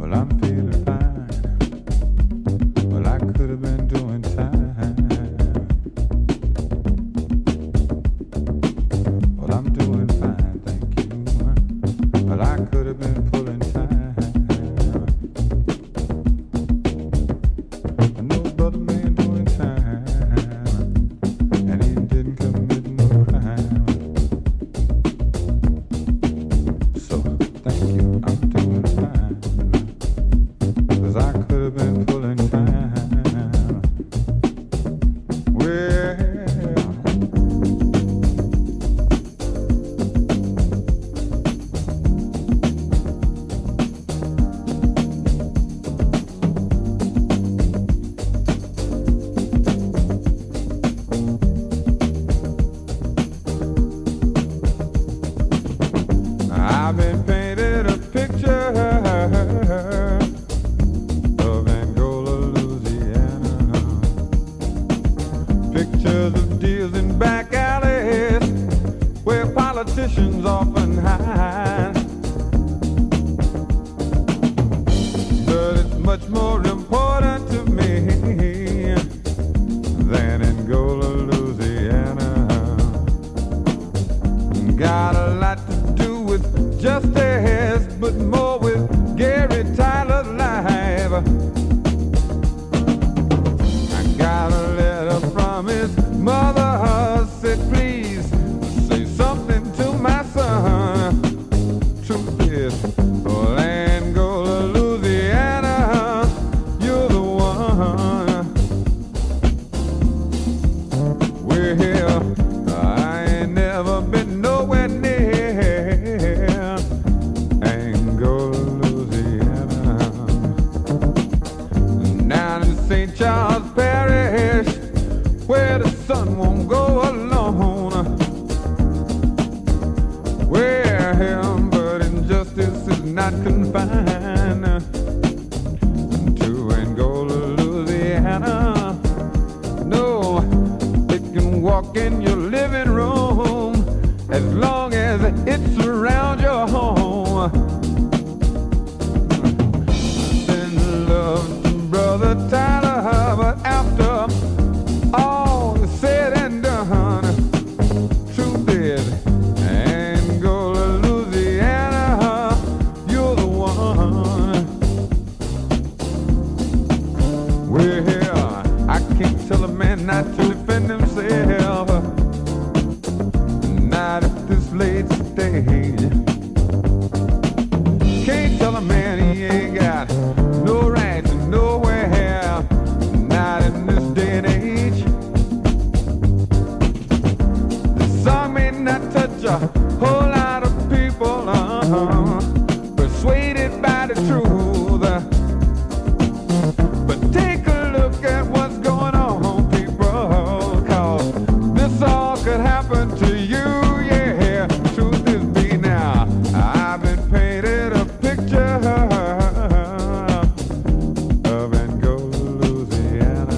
Well, I'm feeling fine. Well, I could have been doing time. Well, I'm doing fine, thank you. But I could have been pulling time. I know brother man doing time, and he didn't commit no crime. So thank you, I'm doing fine. 'Cause I could have been pulling time. Well, I've been painted a picture of Angola, Louisiana. Pictures of deals in back alleys where politicians often hide. But it's much more important to me than Angola, Louisiana. Got a lot to do with justice, but more with Gary Tyler's life. I got a letter from his mother, said please say something to my son. Truth is, oh, Angola, Louisiana, you're the one. We're here, I ain't never been nowhere near Angola, Louisiana. Down in St. Charles Parish, where the sun won't go alone. We're here, but injustice is not confined to Angola, Louisiana. No, it can walk in your living room as long as it's around your home. Send love to Brother Tyler, but after all is said and done, truth is, Angola, Louisiana, you're the one. We're here, I can't tell a man not to defend himself, not at this late stage. Can't tell a man he ain't got no rights nowhere, not in this day and age. The song may not touch a whole lot of people, persuaded by the truth. But take a look at what's going on, people, 'cause this all could happen to you, yeah. Truth is be now, I've been painted a picture of Angola, Louisiana.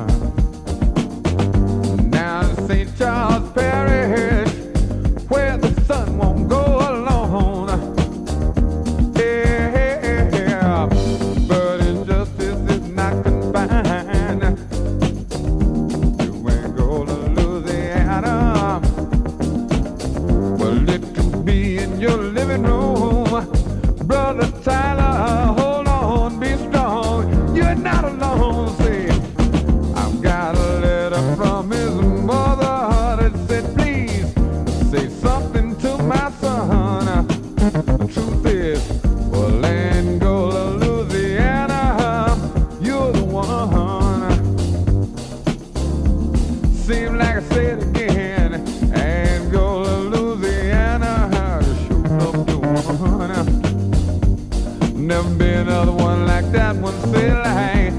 Down in St. Charles Parish, where the sun won't go alone. Yeah, but injustice is not confined to Angola, Louisiana. Well, it could be in your living room. Brother Tyler, hold on, be strong. You're not alone, see. I've got a letter from his mother that said, please say something to my son. The truth is, well, Angola, Louisiana, you're the one. Seems like I said again, Angola, Louisiana, sure enough the one. Never been another one like that one, say like